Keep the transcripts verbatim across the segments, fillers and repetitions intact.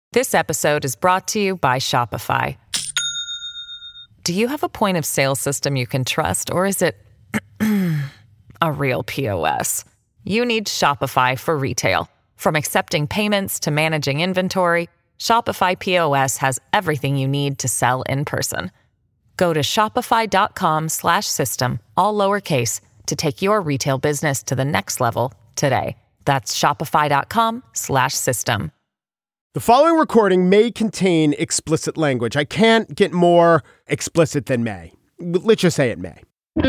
This episode is brought to you by Shopify. Do you have a point of sale system you can trust, or is it a real P O S? You need Shopify for retail. From accepting payments to managing inventory, Shopify P O S has everything you need to sell in person. Go to shopify.com slash system, all lowercase, to take your retail business to the next level today. That's shopify.com slash system. The following recording may contain explicit language. I can't get more explicit than may. Let's just say it may.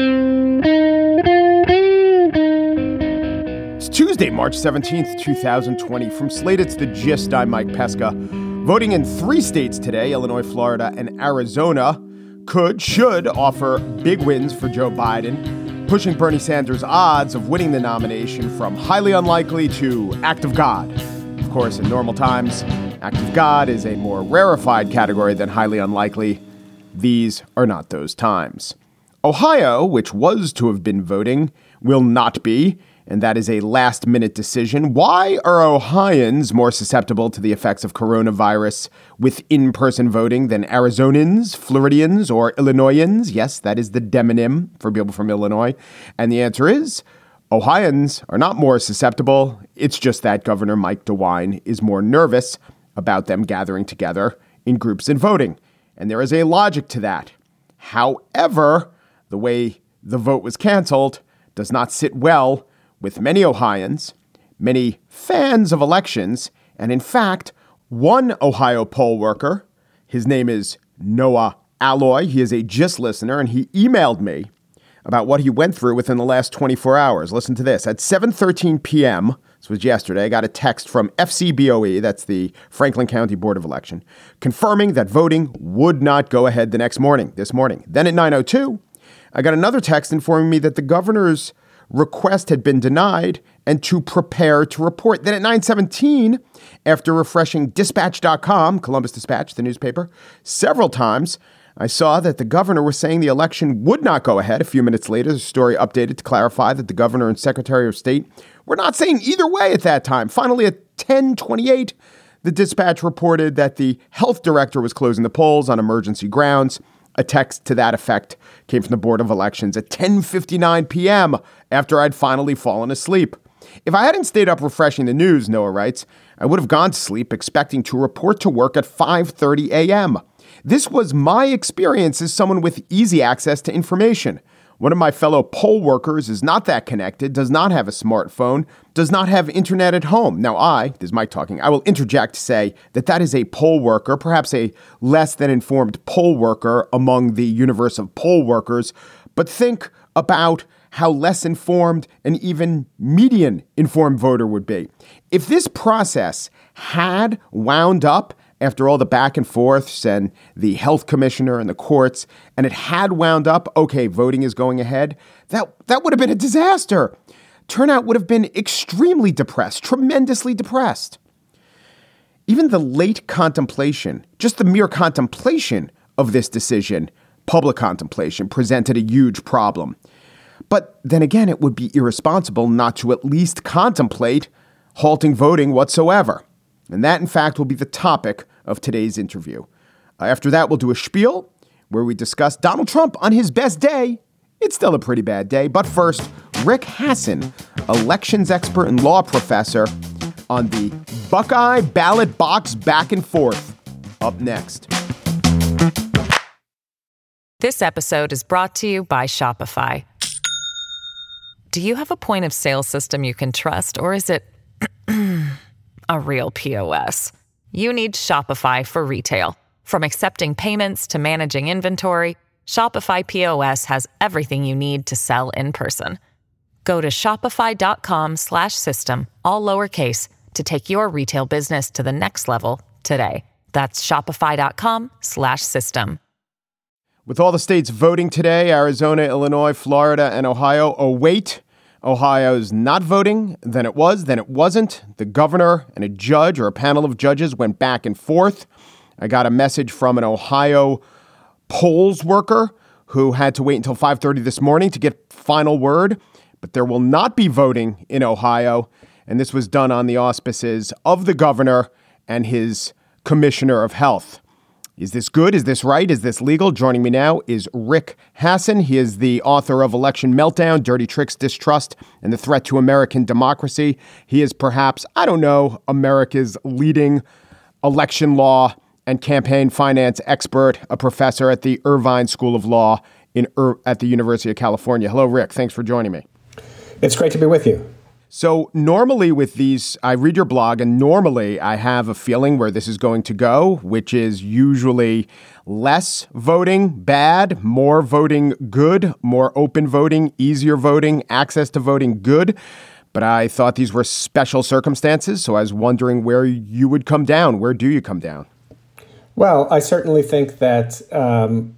It's Tuesday, March seventeenth, twenty twenty. From Slate, it's The Gist. I'm Mike Pesca. Voting in three states today, Illinois, Florida, and Arizona, could, should offer big wins for Joe Biden, pushing Bernie Sanders' odds of winning the nomination from highly unlikely to act of God. Of course, in normal times, act of God is a more rarefied category than highly unlikely. These are not those times. Ohio, which was to have been voting, will not be, and that is a last-minute decision. Why are Ohioans more susceptible to the effects of coronavirus with in-person voting than Arizonans, Floridians, or Illinoisans? Yes, that is the demonym for people from Illinois. And the answer is Ohioans are not more susceptible. It's just that Governor Mike DeWine is more nervous about them gathering together in groups and voting. And there is a logic to that. However, the way the vote was canceled does not sit well with many Ohioans, many fans of elections, and in fact, one Ohio poll worker, his name is Noah Alloy. He is a GIST listener, and he emailed me about what he went through within the last twenty-four hours. Listen to this. At seven thirteen p.m., this was yesterday, I got a text from F C B O E, that's the Franklin County Board of Election, confirming that voting would not go ahead the next morning, this morning. Then at nine oh two, I got another text informing me that the governor's request had been denied and to prepare to report. Then at nine seventeen, after refreshing dispatch dot com, Columbus Dispatch, the newspaper, several times, I saw that the governor was saying the election would not go ahead. A few minutes later, the story updated to clarify that the governor and secretary of state were not saying either way at that time. Finally, at ten twenty-eight, the dispatch reported that the health director was closing the polls on emergency grounds. A text to that effect came from the Board of Elections at ten fifty-nine p.m. after I'd finally fallen asleep. If I hadn't stayed up refreshing the news, Noah writes, I would have gone to sleep expecting to report to work at five thirty a.m. This was my experience as someone with easy access to information. One of my fellow poll workers is not that connected, does not have a smartphone, does not have internet at home. Now I, this is Mike talking, I will interject to say that that is a poll worker, perhaps a less than informed poll worker among the universe of poll workers. But think about how less informed an even median informed voter would be. If this process had wound up after all the back and forths and the health commissioner and the courts, and it had wound up, okay, voting is going ahead, that, that would have been a disaster. Turnout would have been extremely depressed, tremendously depressed. Even the late contemplation, just the mere contemplation of this decision, public contemplation, presented a huge problem. But then again, it would be irresponsible not to at least contemplate halting voting whatsoever. And that, in fact, will be the topic of today's interview. Uh, after that, we'll do a spiel where we discuss Donald Trump on his best day. It's still a pretty bad day. But first, Rick Hasen, elections expert and law professor, on the Buckeye ballot box back and forth. Up next. This episode is brought to you by Shopify. Do you have a point of sale system you can trust, or is it a real P O S? You need Shopify for retail. From accepting payments to managing inventory, Shopify P O S has everything you need to sell in person. Go to shopify.com slash system, all lowercase, to take your retail business to the next level today. That's shopify.com slash system. With all the states voting today, Arizona, Illinois, Florida, and Ohio await. Ohio's not voting, then it was, then it wasn't. The governor and a judge or a panel of judges went back and forth. I got a message from an Ohio polls worker who had to wait until five thirty this morning to get final word. But there will not be voting in Ohio. And this was done on the auspices of the governor and his Commissioner of Health. Is this good? Is this right? Is this legal? Joining me now is Rick Hasen. He is the author of Election Meltdown, Dirty Tricks, Distrust, and the Threat to American Democracy. He is perhaps, I don't know, America's leading election law and campaign finance expert, a professor at the Irvine School of Law in Ir- at the University of California. Hello, Rick. Thanks for joining me. It's great to be with you. So normally with these, I read your blog, and normally I have a feeling where this is going to go, which is usually less voting bad, more voting good, more open voting, easier voting, access to voting good. But I thought these were special circumstances, so I was wondering where you would come down. Where do you come down? Well, I certainly think that um,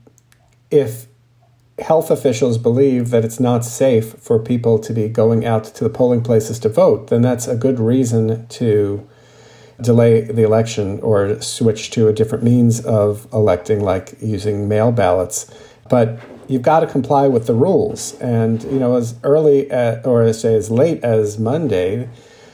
if health officials believe that it's not safe for people to be going out to the polling places to vote, then that's a good reason to delay the election or switch to a different means of electing, like using mail ballots. But you've got to comply with the rules. And, you know, as early at, or say as late as Monday,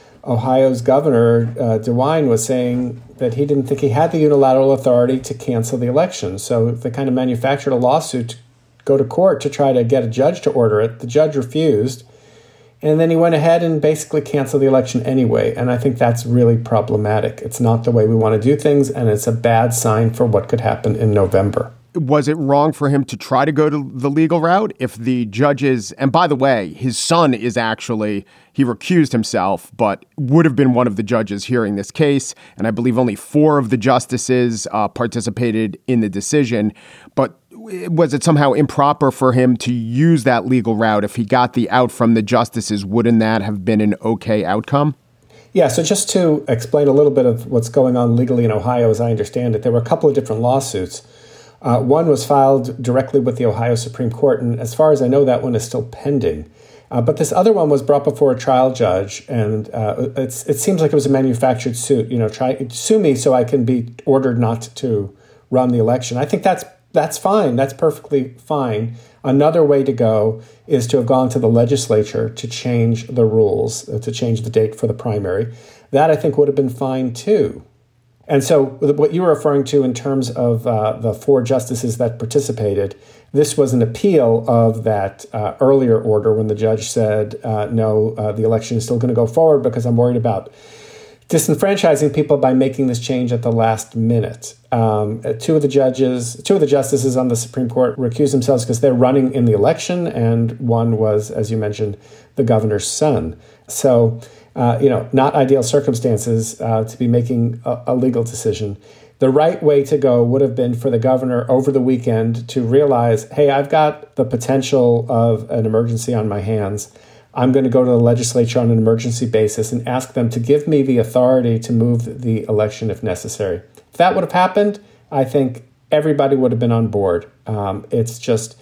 Ohio's governor, uh, DeWine, was saying that he didn't think he had the unilateral authority to cancel the election. So they kind of manufactured a lawsuit to go to court to try to get a judge to order it. The judge refused. And then he went ahead and basically canceled the election anyway. And I think that's really problematic. It's not the way we want to do things, and it's a bad sign for what could happen in November. Was it wrong for him to try to go to the legal route if the judges, and by the way, his son is actually, he recused himself, but would have been one of the judges hearing this case. And I believe only four of the justices uh, participated in the decision. But was it somehow improper for him to use that legal route? If he got the out from the justices, wouldn't that have been an okay outcome? Yeah, so just to explain a little bit of what's going on legally in Ohio, as I understand it, there were a couple of different lawsuits. Uh, one was filed directly with the Ohio Supreme Court, and as far as I know, that one is still pending. Uh, but this other one was brought before a trial judge, and uh, it's, it seems like it was a manufactured suit. You know, try sue me so I can be ordered not to run the election. I think that's that's fine. That's perfectly fine. Another way to go is to have gone to the legislature to change the rules, uh, to change the date for the primary. That I think would have been fine too. And so what you were referring to in terms of uh, the four justices that participated, this was an appeal of that uh, earlier order when the judge said, uh, no, uh, the election is still going to go forward because I'm worried about disenfranchising people by making this change at the last minute. Um, two of the judges, two of the justices on the Supreme Court recused themselves because they're running in the election, and one was, as you mentioned, the governor's son. So, uh, you know, not ideal circumstances uh, to be making a, a legal decision. The right way to go would have been for the governor over the weekend to realize, hey, I've got the potential of an emergency on my hands. I'm going to go to the legislature on an emergency basis and ask them to give me the authority to move the election if necessary. If that would have happened, I think everybody would have been on board. Um, it's just,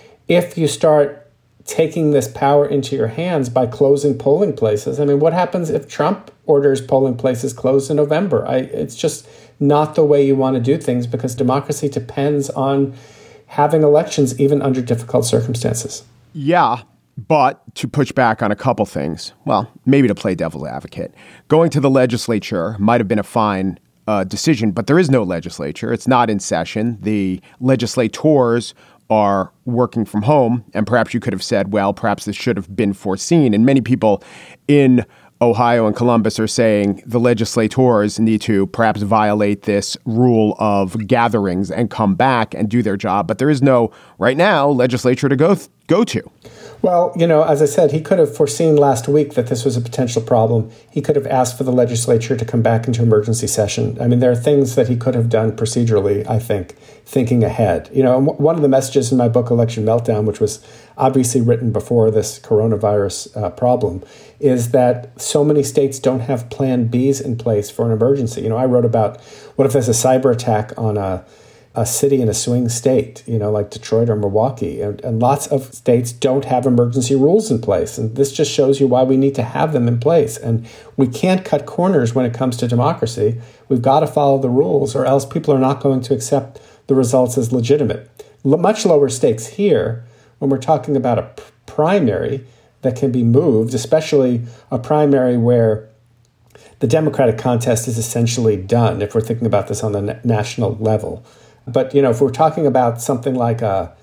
if you start taking this power into your hands by closing polling places, I mean, what happens if Trump orders polling places closed in November? I, it's just not the way you want to do things, because democracy depends on having elections even under difficult circumstances. Yeah. But to push back on a couple things, well, maybe to play devil's advocate, going to the legislature might have been a fine uh, decision, but there is no legislature. It's not in session. The legislators are working from home. And perhaps you could have said, well, perhaps this should have been foreseen. And many people in Ohio and Columbus are saying the legislators need to perhaps violate this rule of gatherings and come back and do their job. But there is no, right now, legislature to go th- go to. Well, you know, as I said, he could have foreseen last week that this was a potential problem. He could have asked for the legislature to come back into emergency session. I mean, there are things that he could have done procedurally, I think, thinking ahead. You know, one of the messages in my book, Election Meltdown, which was obviously written before this coronavirus uh, problem, is that so many states don't have plan Bs in place for an emergency. You know, I wrote about what if there's a cyber attack on a a city in a swing state, you know, like Detroit or Milwaukee. And, and lots of states don't have emergency rules in place. And this just shows you why we need to have them in place. And we can't cut corners when it comes to democracy. We've got to follow the rules, or else people are not going to accept the results as legitimate. L- much lower stakes here when we're talking about a p- primary that can be moved, especially a primary where the Democratic contest is essentially done if we're thinking about this on the na- national level. But, you know, if we're talking about something like a,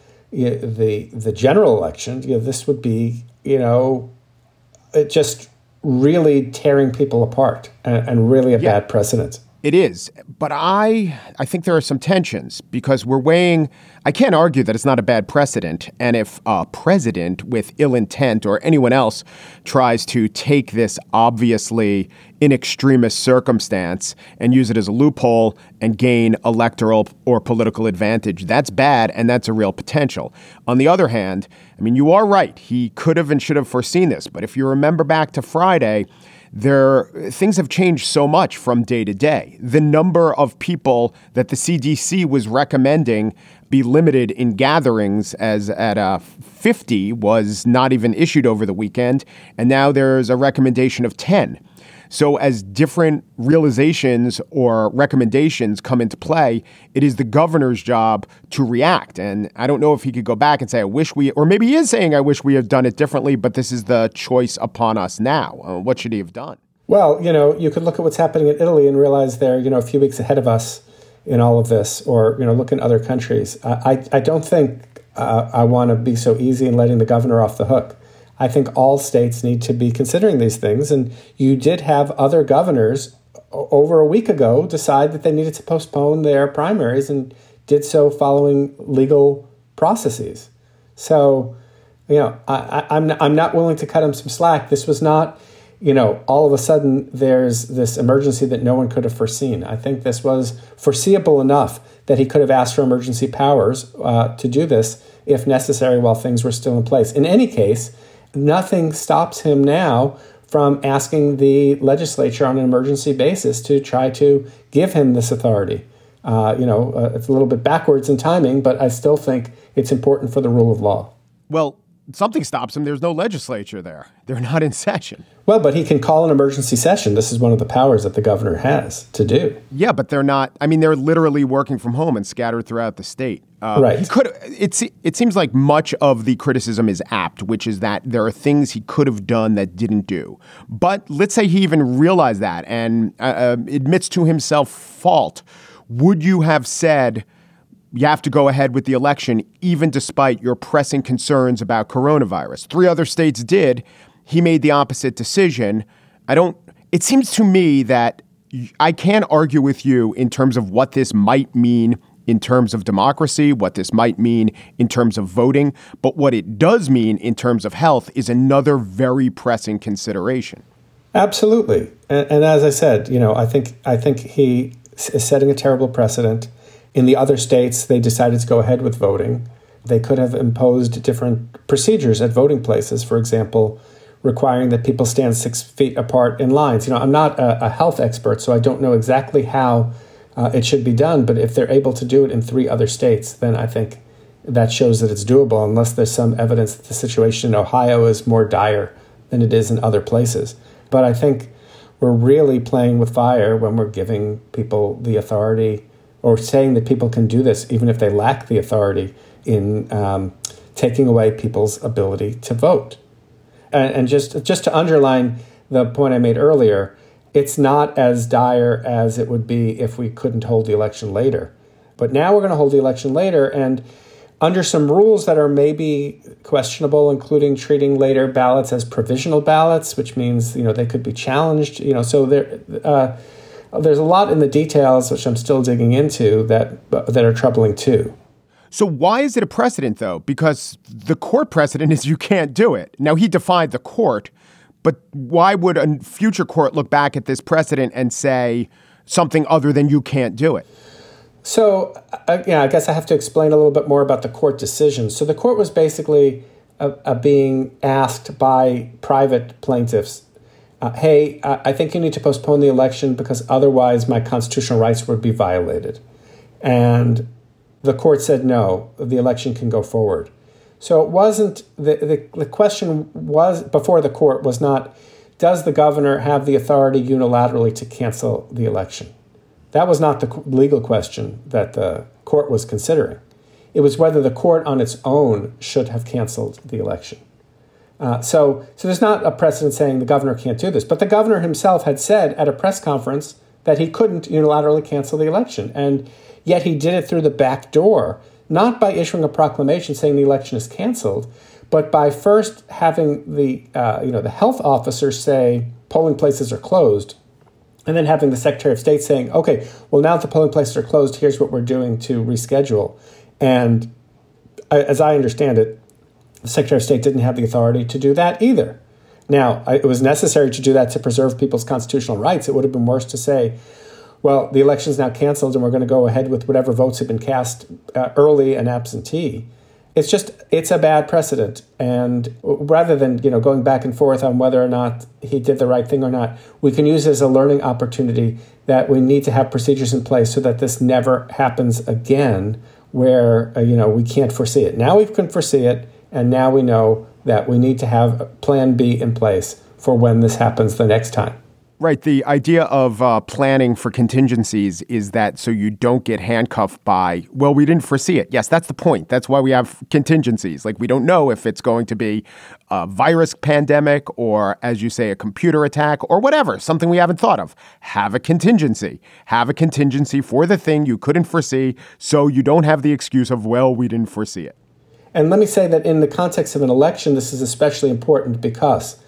the the general election, you know, this would be, you know, it just really tearing people apart and, and really a yeah. bad precedent. It is. But I I think there are some tensions because we're weighing. I can't argue that it's not a bad precedent. And if a president with ill intent or anyone else tries to take this obviously in extremis circumstance and use it as a loophole and gain electoral or political advantage, that's bad. And that's a real potential. On the other hand, I mean, you are right. He could have and should have foreseen this. But if you remember back to Friday, There, things have changed so much from day to day. The number of people that the C D C was recommending be limited in gatherings as at uh, fifty was not even issued over the weekend. And now there's a recommendation of ten. So as different realizations or recommendations come into play, it is the governor's job to react. And I don't know if he could go back and say, I wish we, or maybe he is saying, I wish we had done it differently, but this is the choice upon us now. Uh, what should he have done? Well, you know, you could look at what's happening in Italy and realize they're, you know, a few weeks ahead of us in all of this, or, you know, look in other countries. I, I, I don't think uh, I want to be so easy in letting the governor off the hook. I think all states need to be considering these things. And you did have other governors over a week ago decide that they needed to postpone their primaries and did so following legal processes. So, you know, I, I'm, not, I'm not willing to cut him some slack. This was not, you know, all of a sudden there's this emergency that no one could have foreseen. I think this was foreseeable enough that he could have asked for emergency powers uh, to do this if necessary while things were still in place. In any case, nothing stops him now from asking the legislature on an emergency basis to try to give him this authority. Uh, you know, uh, it's a little bit backwards in timing, but I still think it's important for the rule of law. Well, something stops him. There's no legislature there. They're not in session. Well, but he can call an emergency session. This is one of the powers that the governor has to do. Yeah, but they're not. I mean, they're literally working from home and scattered throughout the state. Uh, right. He could. It's. It seems like much of the criticism is apt, which is that there are things he could have done that didn't do. But let's say he even realized that and uh, admits to himself fault. Would you have said, you have to go ahead with the election, even despite your pressing concerns about coronavirus? Three other states did. He made the opposite decision. I don't. It seems to me that I can't argue with you in terms of what this might mean in terms of democracy, what this might mean in terms of voting. But what it does mean in terms of health is another very pressing consideration. Absolutely. And, and as I said, you know, I think I think he is setting a terrible precedent. In the other states, they decided to go ahead with voting. They could have imposed different procedures at voting places, for example, requiring that people stand six feet apart in lines. You know, I'm not a, a health expert, so I don't know exactly how uh, it should be done. But if they're able to do it in three other states, then I think that shows that it's doable, unless there's some evidence that the situation in Ohio is more dire than it is in other places. But I think we're really playing with fire when we're giving people the authority, or saying that people can do this even if they lack the authority, in um, taking away people's ability to vote. And, and just, just to underline the point I made earlier, it's not as dire as it would be if we couldn't hold the election later. But now we're going to hold the election later, and under some rules that are maybe questionable, including treating later ballots as provisional ballots, which means, you know, they could be challenged. You know, so there, uh, there's a lot in the details, which I'm still digging into, that that are troubling too. So why is it a precedent, though? Because the court precedent is you can't do it. Now, he defied the court, but why would a future court look back at this precedent and say something other than you can't do it? So, uh, yeah, I guess I have to explain a little bit more about the court decision. So the court was basically uh, uh, being asked by private plaintiffs, uh, hey, I think you need to postpone the election because otherwise my constitutional rights would be violated. And the court said, no, the election can go forward. So it wasn't, the, the, the question was before the court was not, does the governor have the authority unilaterally to cancel the election? That was not the legal question that the court was considering. It was whether the court on its own should have canceled the election. Uh, so, so there's not a precedent saying the governor can't do this. But the governor himself had said at a press conference that he couldn't unilaterally cancel the election. And yet he did it through the back door, not by issuing a proclamation saying the election is canceled, but by first having the uh, you know the health officer say polling places are closed, and then having the Secretary of State saying, okay, well, now that the polling places are closed, here's what we're doing to reschedule. And as I understand it, the Secretary of State didn't have the authority to do that either. Now, it was necessary to do that to preserve people's constitutional rights. It would have been worse to say, well, the election's now canceled and we're going to go ahead with whatever votes have been cast uh, early and absentee. It's just, it's a bad precedent. And rather than, you know, going back and forth on whether or not he did the right thing or not, we can use it as a learning opportunity that we need to have procedures in place so that this never happens again where, uh, you know, we can't foresee it. Now we can foresee it, and now we know that we need to have a plan B in place for when this happens the next time. Right. The idea of uh, planning for contingencies is that so you don't get handcuffed by, well, we didn't foresee it. Yes, that's the point. That's why we have contingencies. Like, we don't know if it's going to be a virus pandemic or, as you say, a computer attack or whatever, something we haven't thought of. Have a contingency. Have a contingency for the thing you couldn't foresee so you don't have the excuse of, well, we didn't foresee it. And let me say that in the context of an election, this is especially important because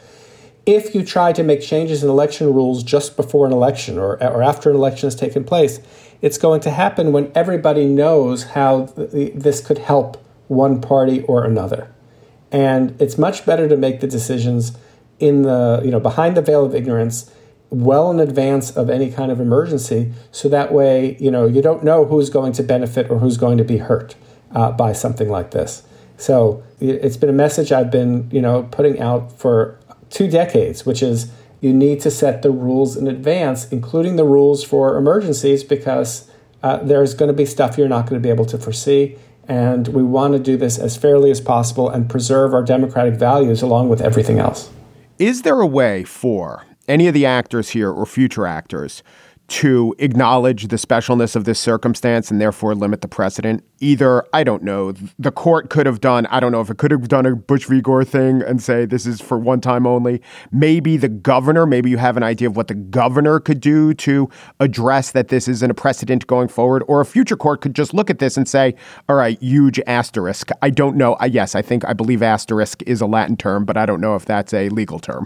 if you try to make changes in election rules just before an election or, or after an election has taken place, it's going to happen when everybody knows how th- this could help one party or another. And it's much better to make the decisions in the, you know, behind the veil of ignorance, well in advance of any kind of emergency. So that way, you know, you don't know who's going to benefit or who's going to be hurt uh, by something like this. So it's been a message I've been, you know, putting out for two decades, which is you need to set the rules in advance, including the rules for emergencies, because uh, there's going to be stuff you're not going to be able to foresee. And we want to do this as fairly as possible and preserve our democratic values along with everything else. Is there a way for any of the actors here or future actors to acknowledge the specialness of this circumstance and therefore limit the precedent? Either, I don't know, the court could have done, I don't know if it could have done a Bush v. Gore thing and say this is for one time only. Maybe the governor, maybe you have an idea of what the governor could do to address that this isn't a precedent going forward. Or a future court could just look at this and say, all right, huge asterisk. I don't know. I, yes, I think I believe asterisk is a Latin term, but I don't know if that's a legal term.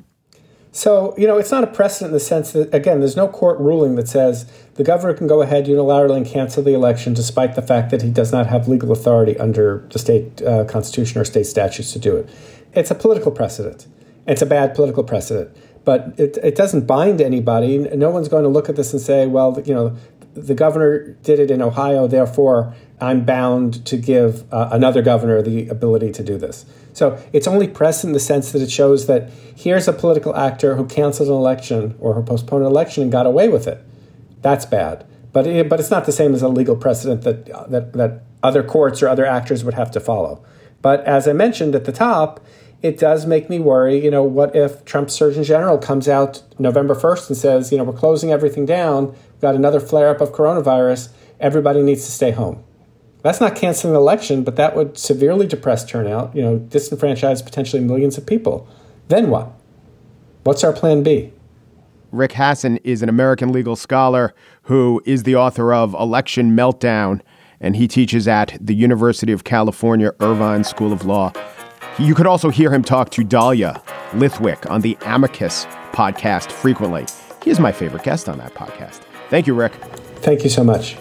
So, you know, it's not a precedent in the sense that, again, there's no court ruling that says the governor can go ahead unilaterally and cancel the election despite the fact that he does not have legal authority under the state uh, constitution or state statutes to do it. It's a political precedent. It's a bad political precedent, but it, it doesn't bind anybody. No one's going to look at this and say, well, you know, the governor did it in Ohio, therefore I'm bound to give uh, another governor the ability to do this. So it's only precedent in the sense that it shows that here's a political actor who canceled an election or who postponed an election and got away with it. That's bad. But it, but it's not the same as a legal precedent that, that that other courts or other actors would have to follow. But as I mentioned at the top, it does make me worry, you know, what if Trump's Surgeon General comes out November first and says, you know, we're closing everything down, we've got another flare-up of coronavirus, everybody needs to stay home. That's not canceling the election, but that would severely depress turnout, you know, disenfranchise potentially millions of people. Then what? What's our plan B? Rick Hasen is an American legal scholar who is the author of Election Meltdown, and he teaches at the University of California, Irvine School of Law. You could also hear him talk to Dahlia Lithwick on the Amicus podcast frequently. He is my favorite guest on that podcast. Thank you, Rick. Thank you so much.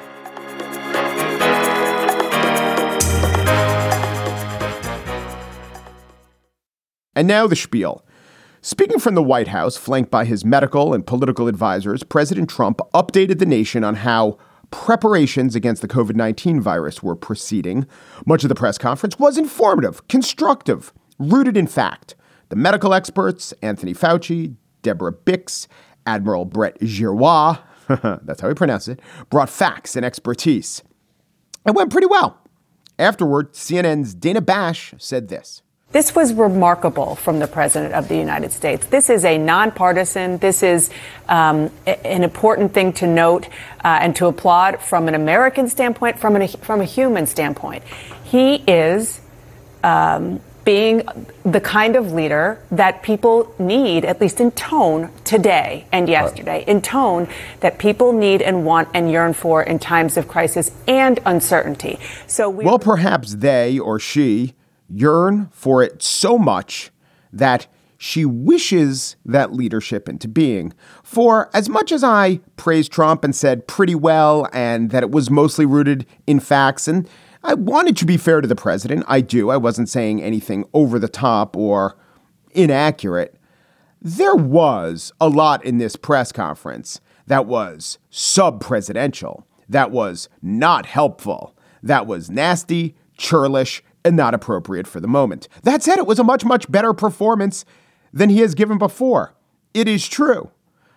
And now the spiel. Speaking from the White House, flanked by his medical and political advisors, President Trump updated the nation on how preparations against the covid nineteen virus were proceeding. Much of the press conference was informative, constructive, rooted in fact. The medical experts, Anthony Fauci, Deborah Bix, Admiral Brett Giroir, that's how he pronounced it, brought facts and expertise. It went pretty well. Afterward, C N N's Dana Bash said this. This was remarkable from the President of the United States. This is a nonpartisan. This is um, an important thing to note uh, and to applaud from an American standpoint, from, an, from a human standpoint. He is um, being the kind of leader that people need, at least in tone, today and yesterday, in tone that people need and want and yearn for in times of crisis and uncertainty. So we well, perhaps they or she yearn for it so much that she wishes that leadership into being. For as much as I praised Trump and said pretty well and that it was mostly rooted in facts, and I wanted to be fair to the president, I do. I wasn't saying anything over the top or inaccurate. There was a lot in this press conference that was sub-presidential, that was not helpful, that was nasty, churlish, and not appropriate for the moment. That said, it was a much, much better performance than he has given before. It is true.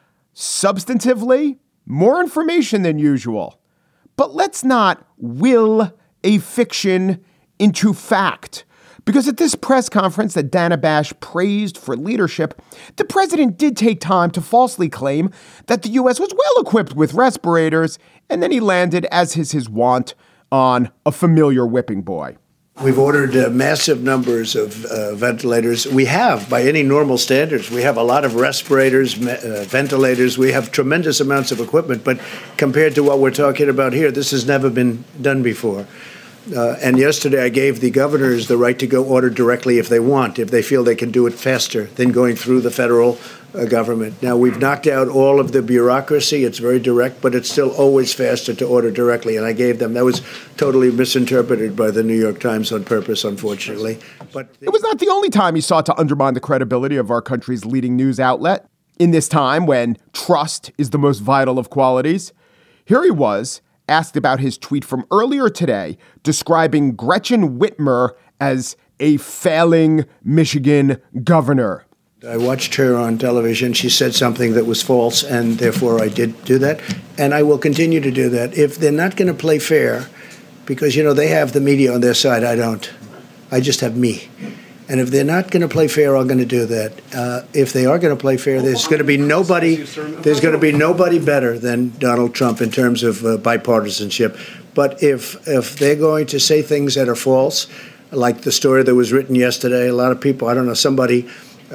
Substantively, more information than usual. But let's not will a fiction into fact. Because at this press conference that Dana Bash praised for leadership, the president did take time to falsely claim that the U S was well equipped with respirators, and then he landed, as is his wont, on a familiar whipping boy. We've ordered uh, massive numbers of uh, ventilators. We have, by any normal standards, we have a lot of respirators, uh, ventilators. We have tremendous amounts of equipment. But compared to what we're talking about here, this has never been done before. Uh, and yesterday I gave the governors the right to go order directly if they want, if they feel they can do it faster than going through the federal uh, government. Now, we've knocked out all of the bureaucracy. It's very direct, but it's still always faster to order directly. And I gave them, that was totally misinterpreted by the New York Times on purpose, unfortunately. But it was not the only time he sought to undermine the credibility of our country's leading news outlet. In this time when trust is the most vital of qualities, here he was, asked about his tweet from earlier today describing Gretchen Whitmer as a failing Michigan governor. I watched her on television. She said something that was false, and therefore I did do that. And I will continue to do that. If they're not going to play fair, because, you know, they have the media on their side, I don't. I just have me. And if they're not going to play fair, I'm going to do that. Uh, if they are going to play fair, there's going to be nobody. There's going to be nobody better than Donald Trump in terms of uh, bipartisanship. But if if they're going to say things that are false, like the story that was written yesterday, a lot of people, I don't know, somebody,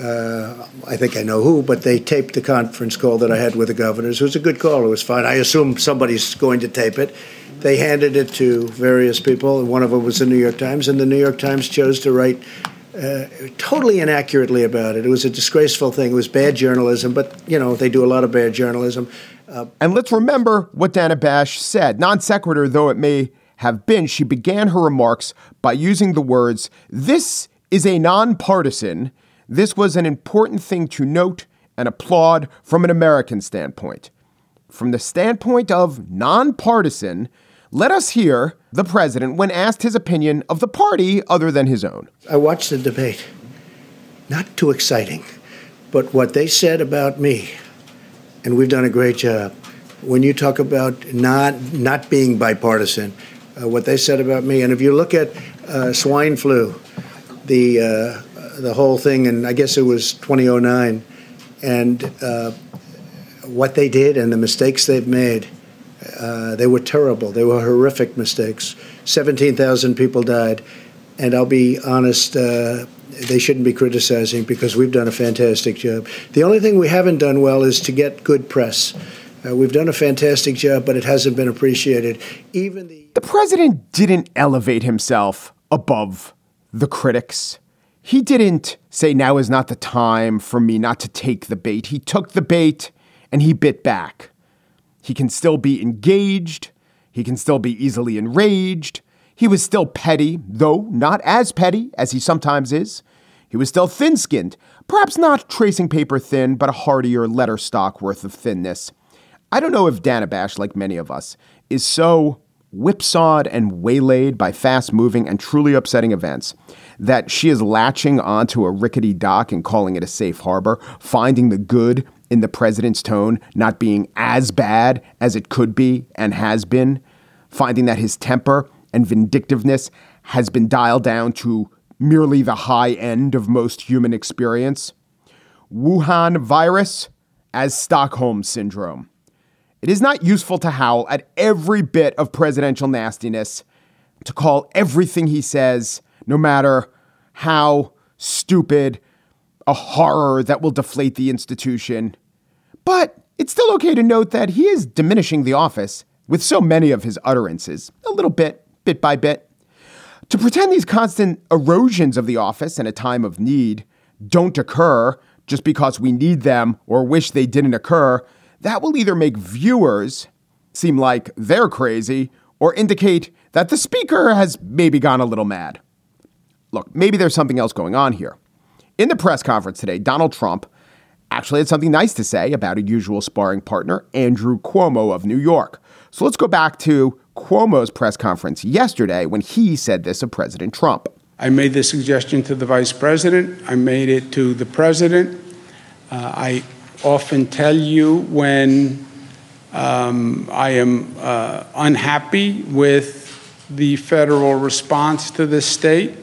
uh, I think I know who, but they taped the conference call that I had with the governors. It was a good call. It was fine. I assume somebody's going to tape it. They handed it to various people, and one of them was the New York Times, and the New York Times chose to write Uh, totally inaccurately about it. It was a disgraceful thing. It was bad journalism, but, you know, they do a lot of bad journalism. Uh, and let's remember what Dana Bash said. Non sequitur though it may have been, she began her remarks by using the words, "This is a nonpartisan. This was an important thing to note and applaud from an American standpoint." From the standpoint of nonpartisan, let us hear the president when asked his opinion of the party other than his own. I watched the debate. Not too exciting, but what they said about me, and we've done a great job. When you talk about not not being bipartisan, uh, what they said about me, and if you look at uh, swine flu, the uh, the whole thing, and I guess it was twenty oh nine, and uh, what they did and the mistakes they've made. Uh, they were terrible. They were horrific mistakes. seventeen thousand people died. And I'll be honest, uh, they shouldn't be criticizing because we've done a fantastic job. The only thing we haven't done well is to get good press. Uh, we've done a fantastic job, but it hasn't been appreciated. Even the... The president didn't elevate himself above the critics. He didn't say now is not the time for me not to take the bait. He took the bait and he bit back. He can still be engaged. He can still be easily enraged. He was still petty, though not as petty as he sometimes is. He was still thin-skinned, perhaps not tracing paper thin, but a heartier letter stock worth of thinness. I don't know if Dana Bash, like many of us, is so whipsawed and waylaid by fast-moving and truly upsetting events that she is latching onto a rickety dock and calling it a safe harbor, finding the good in the president's tone not being as bad as it could be and has been, finding that his temper and vindictiveness has been dialed down to merely the high end of most human experience. Wuhan virus as Stockholm syndrome. It is not useful to howl at every bit of presidential nastiness, to call everything he says, no matter how stupid, a horror that will deflate the institution. But it's still okay to note that he is diminishing the office with so many of his utterances, a little bit, bit by bit. To pretend these constant erosions of the office in a time of need don't occur just because we need them or wish they didn't occur, that will either make viewers seem like they're crazy or indicate that the speaker has maybe gone a little mad. Look, maybe there's something else going on here. In the press conference today, Donald Trump actually had something nice to say about a usual sparring partner, Andrew Cuomo of New York. So let's go back to Cuomo's press conference yesterday when he said this of President Trump. I made this suggestion to the vice president. I made it to the president. Uh, I often tell you when um, I am uh, unhappy with the federal response to the state.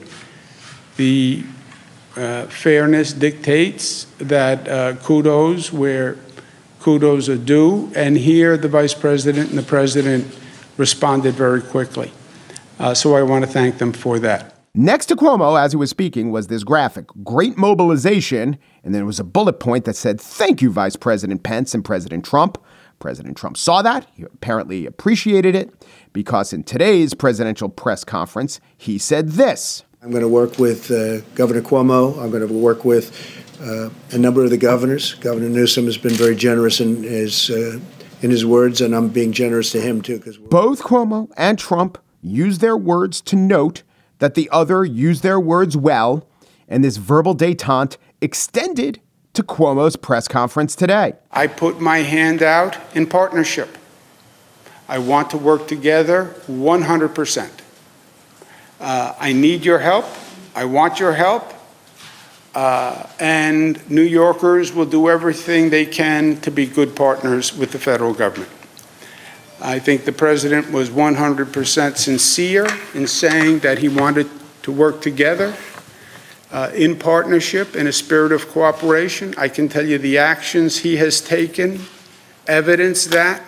The uh, fairness dictates that uh, kudos where kudos are due. And here the vice president and the president responded very quickly. Uh, so I want to thank them for that. Next to Cuomo, as he was speaking, was this graphic, great mobilization. And then there was a bullet point that said, thank you, Vice President Pence and President Trump. President Trump saw that. He apparently appreciated it because in today's presidential press conference, he said this. I'm going to work with uh, Governor Cuomo. I'm going to work with uh, a number of the governors. Governor Newsom has been very generous in his, uh, in his words, and I'm being generous to him, too. 'Cause both Cuomo and Trump used their words to note that the other used their words well, and this verbal détente extended to Cuomo's press conference today. I put my hand out in partnership. I want to work together one hundred percent. Uh, I need your help. I want your help. Uh, and New Yorkers will do everything they can to be good partners with the federal government. I think the president was one hundred percent sincere in saying that he wanted to work together uh, in partnership, in a spirit of cooperation. I can tell you the actions he has taken evidence that.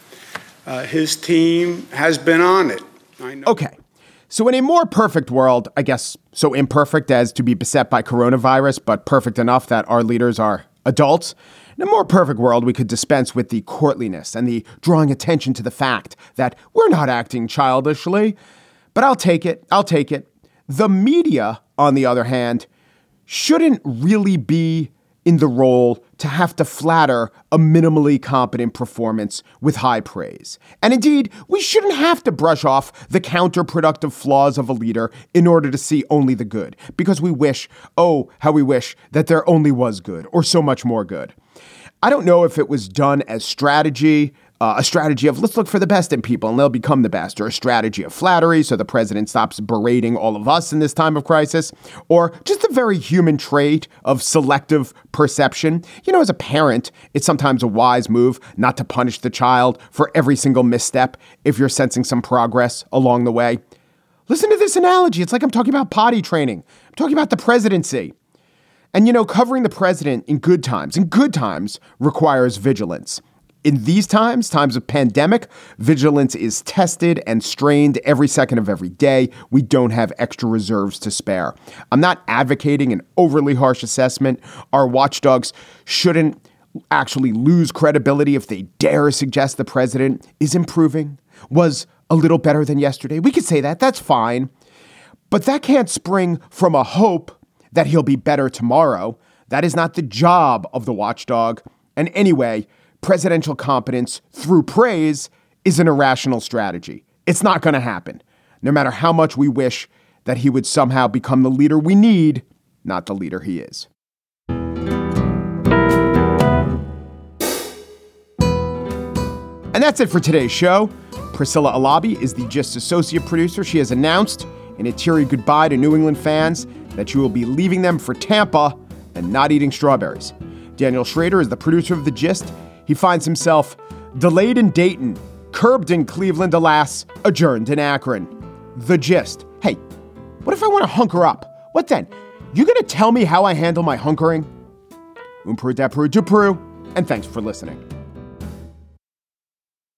Uh, his team has been on it. I know. Okay. So in a more perfect world, I guess so imperfect as to be beset by coronavirus, but perfect enough that our leaders are adults. In a more perfect world, we could dispense with the courtliness and the drawing attention to the fact that we're not acting childishly. But I'll take it. I'll take it. The media, on the other hand, shouldn't really be in the role to have to flatter a minimally competent performance with high praise. And indeed, we shouldn't have to brush off the counterproductive flaws of a leader in order to see only the good, because we wish, oh, how we wish that there only was good or so much more good. I don't know if it was done as strategy, uh, a strategy of let's look for the best in people and they'll become the best, or a strategy of flattery so the president stops berating all of us in this time of crisis, or just a very human trait of selective perception. You know, as a parent, it's sometimes a wise move not to punish the child for every single misstep if you're sensing some progress along the way. Listen to this analogy. It's like I'm talking about potty training. I'm talking about the presidency. And, you know, covering the president in good times, in good times, requires vigilance. In these times, times of pandemic, vigilance is tested and strained every second of every day. We don't have extra reserves to spare. I'm not advocating an overly harsh assessment. Our watchdogs shouldn't actually lose credibility if they dare suggest the president is improving, was a little better than yesterday. We could say that. That's fine. But that can't spring from a hope that he'll be better tomorrow. That is not the job of the watchdog. And anyway, presidential competence through praise is an irrational strategy. It's not going to happen, no matter how much we wish that he would somehow become the leader we need, not the leader he is. And that's it for today's show. Priscilla Alabi is the Gist associate producer. She has announced in a teary goodbye to New England fans that she will be leaving them for Tampa and not eating strawberries. Daniel Schrader is the producer of The Gist. He finds himself delayed in Dayton, curbed in Cleveland, alas, adjourned in Akron. The Gist. Hey, what if I want to hunker up? What then? You going to tell me how I handle my hunkering? Umpru, dapru, dupru, and thanks for listening.